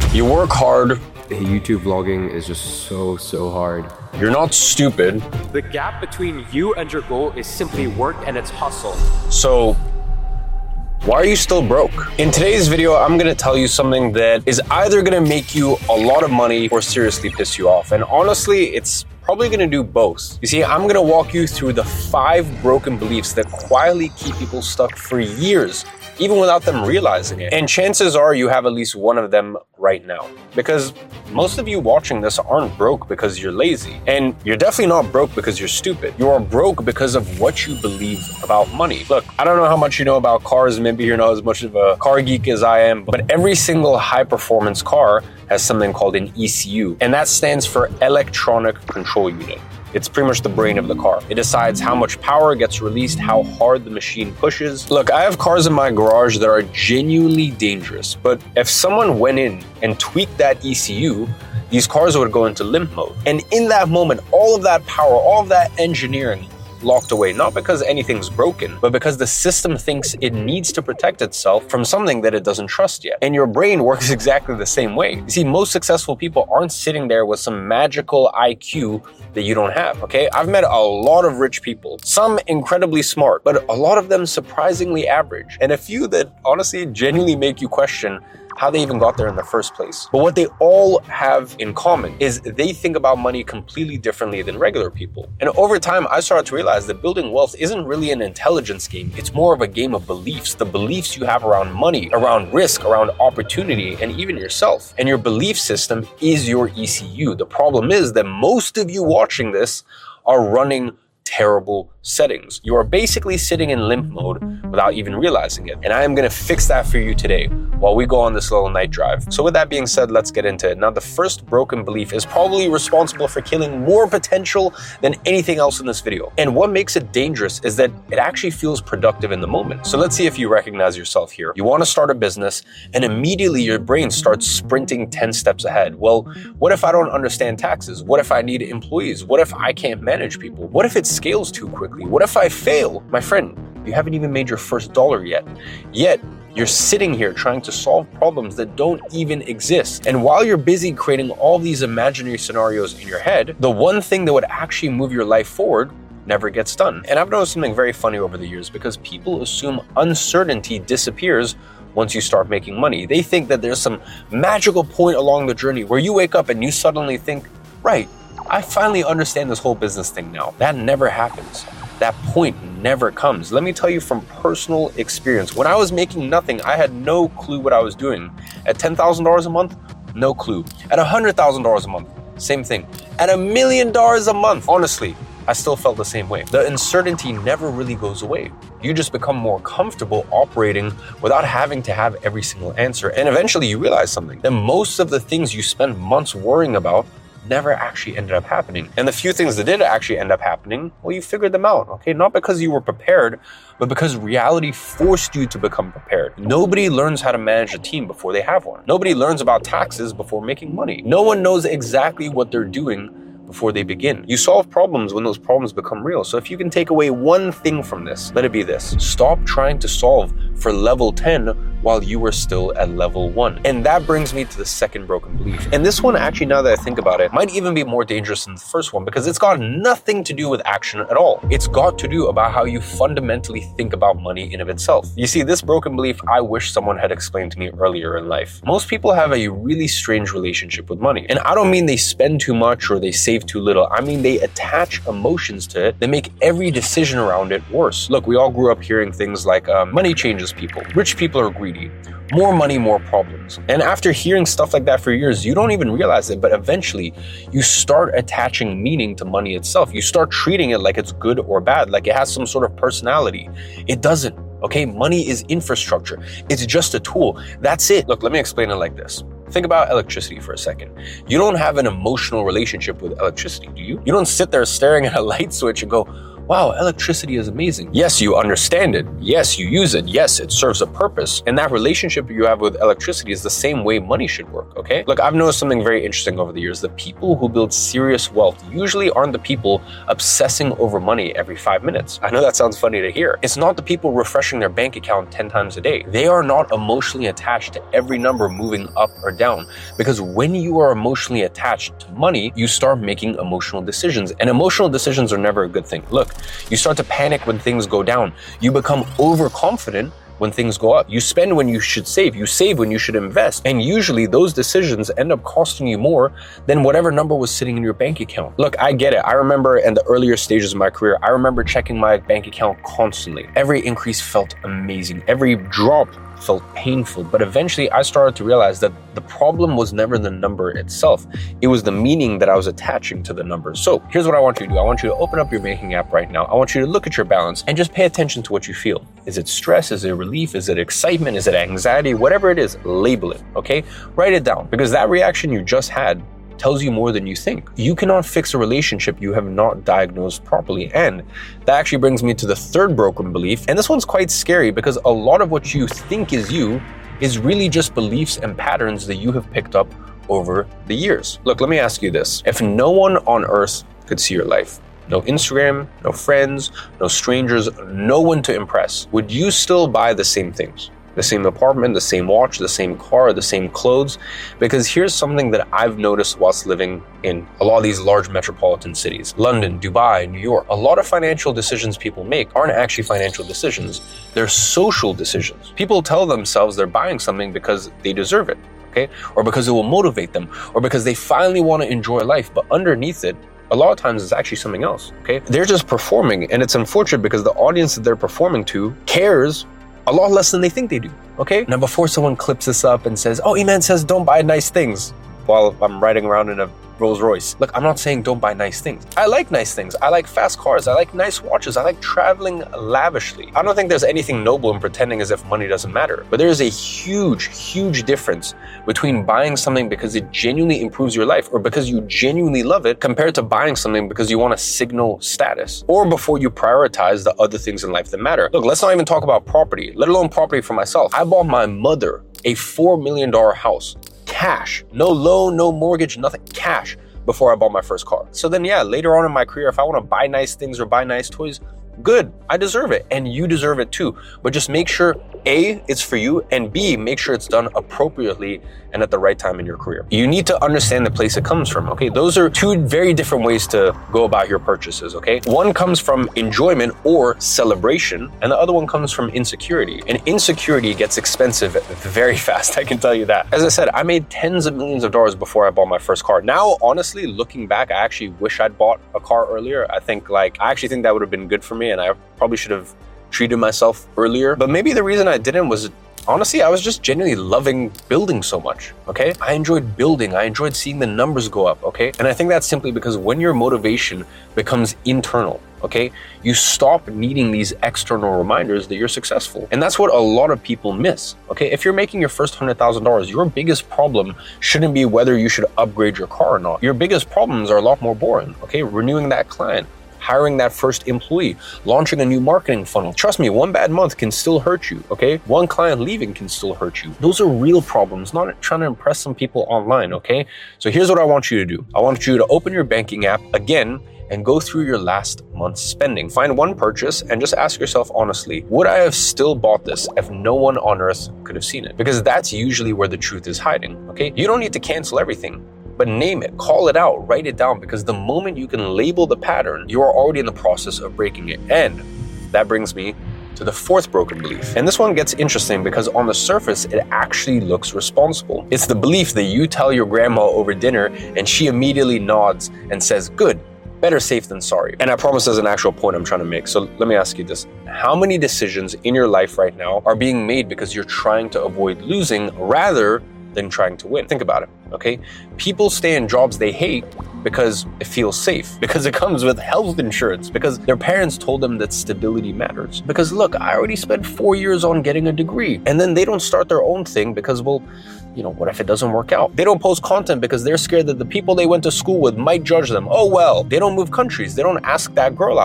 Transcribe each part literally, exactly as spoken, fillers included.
You work hard. YouTube vlogging is just so, so hard. You're not stupid. The gap between you and your goal is simply work and it's hustle. So, why are you still broke? In today's video, I'm gonna tell you something that is either gonna make you a lot of money or seriously piss you off. And honestly, it's probably gonna do both. You see, I'm gonna walk you through the five broken beliefs that quietly keep people stuck for years, even without them realizing it. And chances are you have at least one of them right now. Because most of you watching this aren't broke because you're lazy. And you're definitely not broke because you're stupid. You are broke because of what you believe about money. Look, I don't know how much you know about cars. Maybe you're not as much of a car geek as I am, but every single high performance car has something called an E C U. And that stands for electronic control unit. It's pretty much the brain of the car. It decides how much power gets released, how hard the machine pushes. Look, I have cars in my garage that are genuinely dangerous, but if someone went in and tweaked that E C U, these cars would go into limp mode. And in that moment, all of that power, all of that engineering locked away, not because anything's broken, but because the system thinks it needs to protect itself from something that it doesn't trust yet. And your brain works exactly the same way. You see, most successful people aren't sitting there with some magical I Q that you don't have, okay? I've met a lot of rich people, some incredibly smart, but a lot of them surprisingly average, and a few that honestly genuinely make you question how they even got there in the first place. But what they all have in common is they think about money completely differently than regular people. And over time, I started to realize that building wealth isn't really an intelligence game. It's more of a game of beliefs, the beliefs you have around money, around risk, around opportunity, and even yourself. And your belief system is your E C U. The problem is that most of you watching this are running terrible settings. You are basically sitting in limp mode without even realizing it. And I am gonna fix that for you today while we go on this little night drive. So with that being said, let's get into it. Now, the first broken belief is probably responsible for killing more potential than anything else in this video. And what makes it dangerous is that it actually feels productive in the moment. So let's see if you recognize yourself here. You wanna start a business and immediately your brain starts sprinting ten steps ahead. Well, what if I don't understand taxes? What if I need employees? What if I can't manage people? What if it scales too quickly? What if I fail? My friend, you haven't even made your first dollar yet. Yet, you're sitting here trying to solve problems that don't even exist. And while you're busy creating all these imaginary scenarios in your head, the one thing that would actually move your life forward never gets done. And I've noticed something very funny over the years because people assume uncertainty disappears once you start making money. They think that there's some magical point along the journey where you wake up and you suddenly think, right, I finally understand this whole business thing now. That never happens. That point never comes. Let me tell you from personal experience. When I was making nothing, I had no clue what I was doing. At ten thousand dollars a month, no clue. At one hundred thousand dollars a month, same thing. At a million dollars a month, honestly, I still felt the same way. The uncertainty never really goes away. You just become more comfortable operating without having to have every single answer. And eventually you realize something, that most of the things you spend months worrying about never actually ended up happening. And the few things that did actually end up happening, well, you figured them out, okay? Not because you were prepared, but because reality forced you to become prepared. Nobody learns how to manage a team before they have one. Nobody learns about taxes before making money. No one knows exactly what they're doing before they begin. You solve problems when those problems become real. So if you can take away one thing from this, let it be this. Stop trying to solve for level ten while you were still at level one. And that brings me to the second broken belief. And this one, actually, now that I think about it, might even be more dangerous than the first one because it's got nothing to do with action at all. It's got to do about how you fundamentally think about money in of itself. You see, this broken belief, I wish someone had explained to me earlier in life. Most people have a really strange relationship with money. And I don't mean they spend too much or they save too little. I mean, they attach emotions to it that make every decision around it worse. Look, we all grew up hearing things like um, money changes people. Rich people are greedy. More money, more problems. And after hearing stuff like that for years, you don't even realize it, but eventually you start attaching meaning to money itself. You start treating it like it's good or bad, like it has some sort of personality. It doesn't, okay? Money is infrastructure. It's just a tool. That's it. Look, let me explain it like this. Think about electricity for a second. You don't have an emotional relationship with electricity, do you? You don't sit there staring at a light switch and go, wow, electricity is amazing. Yes, you understand it. Yes, you use it. Yes, it serves a purpose. And that relationship you have with electricity is the same way money should work, okay? Look, I've noticed something very interesting over the years. The people who build serious wealth usually aren't the people obsessing over money every five minutes. I know that sounds funny to hear. It's not the people refreshing their bank account ten times a day. They are not emotionally attached to every number moving up or down, because when you are emotionally attached to money, you start making emotional decisions, and emotional decisions are never a good thing. Look, you start to panic when things go down. You become overconfident when things go up. You spend when you should save. You save when you should invest. And usually those decisions end up costing you more than whatever number was sitting in your bank account. Look, I get it. I remember in the earlier stages of my career, I remember checking my bank account constantly. Every increase felt amazing. Every drop felt painful, but eventually I started to realize that the problem was never the number itself. It was the meaning that I was attaching to the number. So here's what I want you to do. I want you to open up your banking app right now. I want you to look at your balance and just pay attention to what you feel. Is it stress? Is it relief? Is it excitement? Is it anxiety? Whatever it is, label it, okay? Write it down, because that reaction you just had tells you more than you think. You cannot fix a relationship you have not diagnosed properly. And that actually brings me to the third broken belief. And this one's quite scary, because a lot of what you think is you is really just beliefs and patterns that you have picked up over the years. Look, let me ask you this. If no one on earth could see your life, no Instagram, no friends, no strangers, no one to impress, would you still buy the same things? The same apartment, the same watch, the same car, the same clothes? Because here's something that I've noticed whilst living in a lot of these large metropolitan cities, London, Dubai, New York. A lot of financial decisions people make aren't actually financial decisions. They're social decisions. People tell themselves they're buying something because they deserve it, okay? Or because it will motivate them, or because they finally want to enjoy life. But underneath it, a lot of times it's actually something else, okay? They're just performing, and it's unfortunate because the audience that they're performing to cares a lot less than they think they do, okay? Now, before someone clips this up and says, oh, Iman says don't buy nice things while I'm riding around in a Rolls Royce. Look, I'm not saying don't buy nice things. I like nice things. I like fast cars. I like nice watches. I like traveling lavishly. I don't think there's anything noble in pretending as if money doesn't matter. But there is a huge, huge difference between buying something because it genuinely improves your life, or because you genuinely love it, compared to buying something because you want to signal status, or before you prioritize the other things in life that matter. Look, let's not even talk about property, let alone property for myself. I bought my mother a four million dollars house. Cash, no loan, no mortgage, nothing, cash, before I bought my first car. So then, yeah, later on in my career, if I want to buy nice things or buy nice toys, good, I deserve it, and you deserve it too. But just make sure, A, it's for you, and B, make sure it's done appropriately and at the right time in your career. You need to understand the place it comes from, okay? Those are two very different ways to go about your purchases, okay? One comes from enjoyment or celebration, and the other one comes from insecurity. And insecurity gets expensive very fast, I can tell you that. As I said, I made tens of millions of dollars before I bought my first car. Now, honestly, looking back, I actually wish I'd bought a car earlier. I think like, I actually think that would have been good for me, and I probably should have treated myself earlier. But maybe the reason I didn't was, honestly, I was just genuinely loving building so much, okay? I enjoyed building. I enjoyed seeing the numbers go up, okay? And I think that's simply because when your motivation becomes internal, okay, you stop needing these external reminders that you're successful. And that's what a lot of people miss, okay? If you're making your first one hundred thousand dollars, your biggest problem shouldn't be whether you should upgrade your car or not. Your biggest problems are a lot more boring, okay? Renewing that client, hiring that first employee, launching a new marketing funnel. Trust me, one bad month can still hurt you, okay? One client leaving can still hurt you. Those are real problems, not trying to impress some people online, okay? So here's what I want you to do. I want you to open your banking app again and go through your last month's spending. Find one purchase and just ask yourself honestly, would I have still bought this if no one on earth could have seen it? Because that's usually where the truth is hiding, okay? You don't need to cancel everything, but name it, call it out, write it down, because the moment you can label the pattern, you are already in the process of breaking it. And that brings me to the fourth broken belief. And this one gets interesting because on the surface, it actually looks responsible. It's the belief that you tell your grandma over dinner and she immediately nods and says, good, better safe than sorry. And I promise there's an actual point I'm trying to make. So let me ask you this. How many decisions in your life right now are being made because you're trying to avoid losing rather than trying to win? Think about it, okay? People stay in jobs they hate because it feels safe, because it comes with health insurance, because their parents told them that stability matters. Because look, I already spent four years on getting a degree, and then they don't start their own thing because, well, you know, what if it doesn't work out? They don't post content because they're scared that the people they went to school with might judge them. Oh, well, they don't move countries. They don't ask that girl out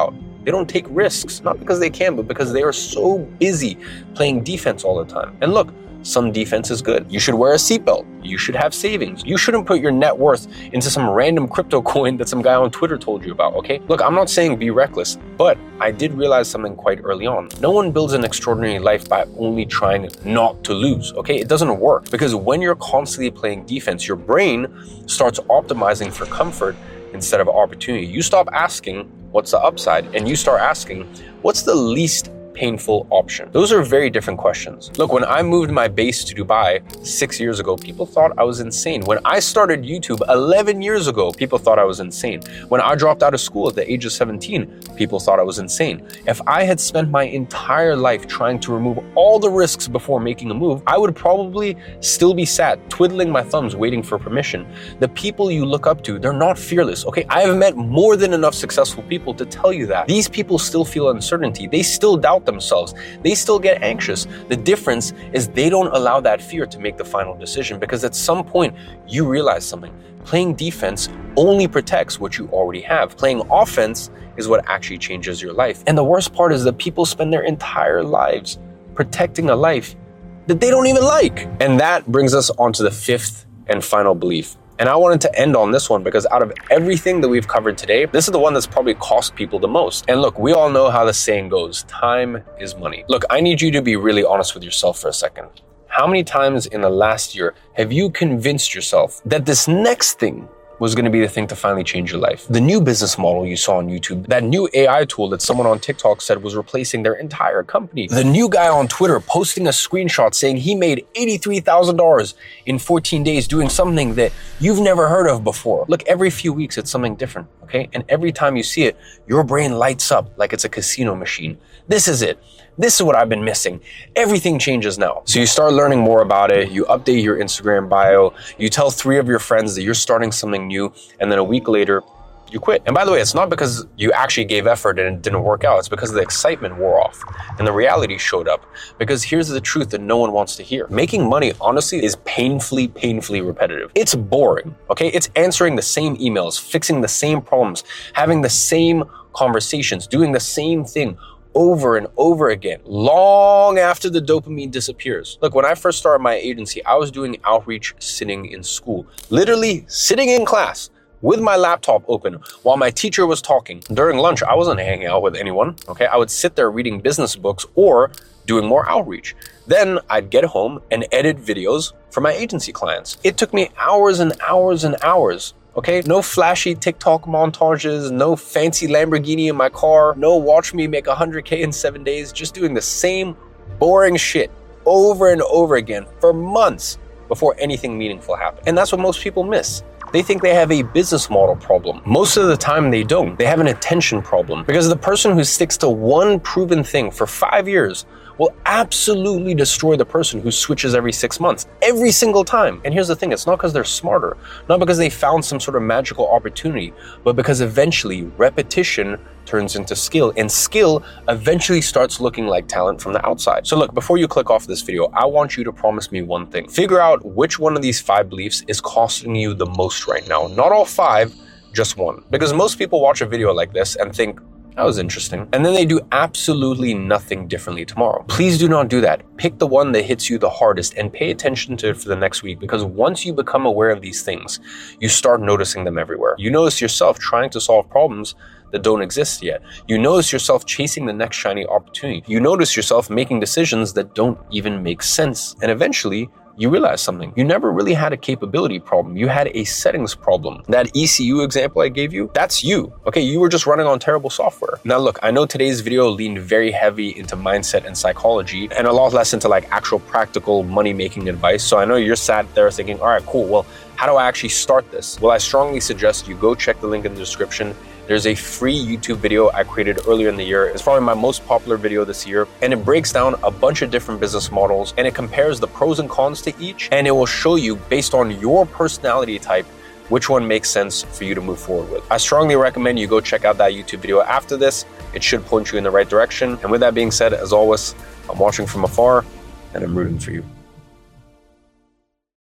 They don't take risks, not because they can, but because they are so busy playing defense all the time. And look, some defense is good. You should wear a seatbelt. You should have savings. You shouldn't put your net worth into some random crypto coin that some guy on Twitter told you about, okay? Look, I'm not saying be reckless, but I did realize something quite early on. No one builds an extraordinary life by only trying not to lose, okay? It doesn't work, because when you're constantly playing defense, your brain starts optimizing for comfort instead of opportunity. You stop asking, what's the upside? And you start asking, what's the least painful option? Those are very different questions. Look, when I moved my base to Dubai six years ago, people thought I was insane. When I started YouTube eleven years ago, people thought I was insane. When I dropped out of school at the age of seventeen, people thought I was insane. If I had spent my entire life trying to remove all the risks before making a move, I would probably still be sat, twiddling my thumbs, waiting for permission. The people you look up to, they're not fearless, okay? I have met more than enough successful people to tell you that. These people still feel uncertainty. They still doubt themselves. They still get anxious. The difference is they don't allow that fear to make the final decision, because at some point you realize something. Playing defense only protects what you already have. Playing offense is what actually changes your life. And the worst part is that people spend their entire lives protecting a life that they don't even like. And that brings us on to the fifth and final belief. And I wanted to end on this one because out of everything that we've covered today, this is the one that's probably cost people the most. And look, we all know how the saying goes, time is money. Look, I need you to be really honest with yourself for a second. How many times in the last year have you convinced yourself that this next thing was going to be the thing to finally change your life? The new business model you saw on YouTube, that new A I tool that someone on TikTok said was replacing their entire company, the new guy on Twitter posting a screenshot saying he made eighty-three thousand dollars in fourteen days doing something that you've never heard of before. Look, every few weeks it's something different, okay? And every time you see it, your brain lights up like it's a casino machine. This is it. This is what I've been missing. Everything changes now. So you start learning more about it. You update your Instagram bio. You tell three of your friends that you're starting something new. And then a week later, you quit. And by the way, it's not because you actually gave effort and it didn't work out. It's because the excitement wore off and the reality showed up. Because here's the truth that no one wants to hear. Making money, honestly, is painfully, painfully repetitive. It's boring, okay? It's answering the same emails, fixing the same problems, having the same conversations, doing the same thing over and over again, long after the dopamine disappears. Look, when I first started my agency, I was doing outreach sitting in school, literally sitting in class with my laptop open while my teacher was talking. During lunch, I wasn't hanging out with anyone, okay? I would sit there reading business books or doing more outreach. Then I'd get home and edit videos for my agency clients. It took me hours and hours and hours. Okay, no flashy TikTok montages, no fancy Lamborghini in my car, no watch me make one hundred K in seven days, just doing the same boring shit over and over again for months before anything meaningful happened. And that's what most people miss. They think they have a business model problem. Most of the time they don't. They have an attention problem, because the person who sticks to one proven thing for five years will absolutely destroy the person who switches every six months, every single time. And here's the thing, it's not because they're smarter, not because they found some sort of magical opportunity, but because eventually repetition turns into skill, and skill eventually starts looking like talent from the outside. So look, before you click off this video, I want you to promise me one thing. Figure out which one of these five beliefs is costing you the most right now. Not all five, just one. Because most people watch a video like this and think, that was interesting, and then they do absolutely nothing differently tomorrow. Please do not do that. Pick the one that hits you the hardest and pay attention to it for the next week, because once you become aware of these things, you start noticing them everywhere. You notice yourself trying to solve problems that don't exist yet. You notice yourself chasing the next shiny opportunity. You notice yourself making decisions that don't even make sense. And eventually, you realize something. You never really had a capability problem. You had a settings problem. That E C U example I gave you, that's you. Okay, you were just running on terrible software. Now look, I know today's video leaned very heavy into mindset and psychology and a lot less into like actual practical money-making advice. So I know you're sat there thinking, all right, cool. Well, how do I actually start this? Well, I strongly suggest you go check the link in the description. There's a free YouTube video I created earlier in the year. It's probably my most popular video this year. And it breaks down a bunch of different business models and it compares the pros and cons to each. And it will show you, based on your personality type, which one makes sense for you to move forward with. I strongly recommend you go check out that YouTube video after this. It should point you in the right direction. And with that being said, as always, I'm watching from afar and I'm rooting for you.